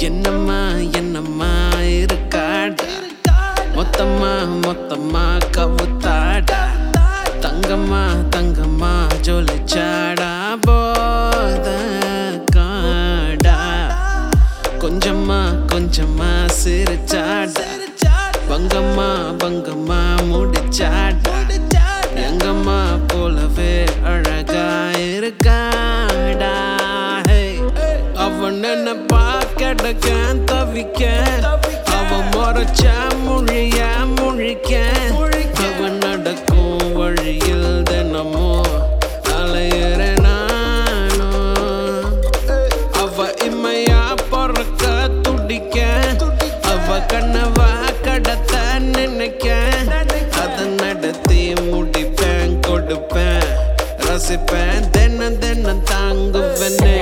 என்னம்மா என்னம்மா இருக்காடா மொத்தமா மொத்தமா கவுத்தாடா தங்கம்மா தங்கம்மா ஜொலிச்சாடா போத காடா கொஞ்சமா கொஞ்சமா சிரிச்சாடா பங்கம்மா பங்கம்மா முடிச்சாடா எங்கம்மா போலவே அழகா இருக்காடா அவன் என்ன பார்க்க தவிக்க அவன் முறைச்ச மொழிய முழிக்க அவன் நடக்கும் வழியில் தினமும் அலையிற நானும் அவ இம்மையா பொறக்க துடிக்க அவ கண்ணவா கடத்த நினைக்க அதை நடத்தி முடிப்பேன் கொடுப்பேன் ரசிப்பேன் தினம் தினம் தாங்குவனே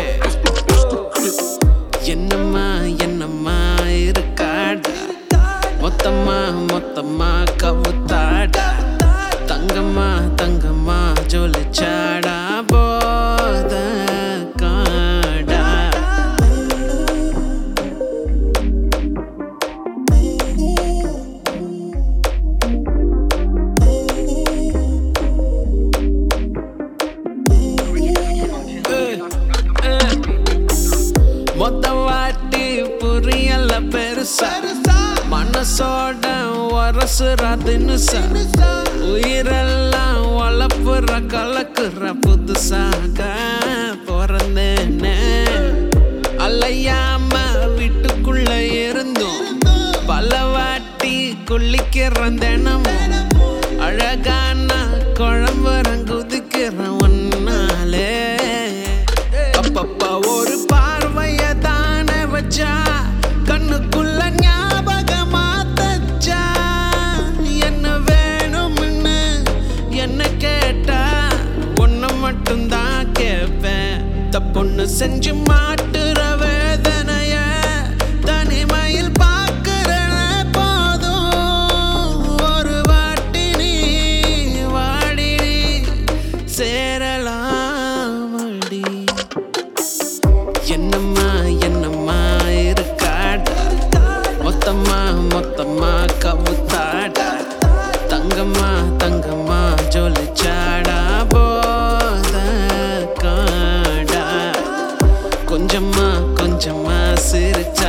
என்னம்மா என்னம்மா இருக்காடா மொத்தமா மொத்தமா கவுத்தாடா தங்கம்மா தங்கம்மா ஜொலிச்சாடா போத காடா மொத்த வாட்டி புரியல பெருசா மனசோட வரசுறாதுன்னு உயிரெல்லாம் வளப்புற கலக்குற புதுசாக பிறந்தேனே அலையாம வீட்டுக்குள்ள இருந்தும் பல வாட்டி குளிக்கிறேன் தினமும் அழகான குழம்புறன் குதிக்கிறேன் ஒன்னாலே அப்பப்ப ஒரு பார்வைய தானே வச்சா கண்ணுக்குள்ள ஞாபகமா தச்சா என்ன வேணும்னு என்ன கேட்டா ஒன்னு மட்டும்தான் கேட்பேன் தப்புன்னு செஞ்சு மாட்டுற வேதனைய தனிமையில் பார்க்கிறன போதும் ஒரு வாட்டி நீ வாடி சேரலாம் அடி என்னம்மா என்னம்மா இருக்காடா மொத்தமா மொத்தமா கவுத்தாடா தங்கம்மா தங்கம்மா ஜொலிச்சாடா போத காடா கொஞ்சமா கொஞ்சமா சிரிச்ச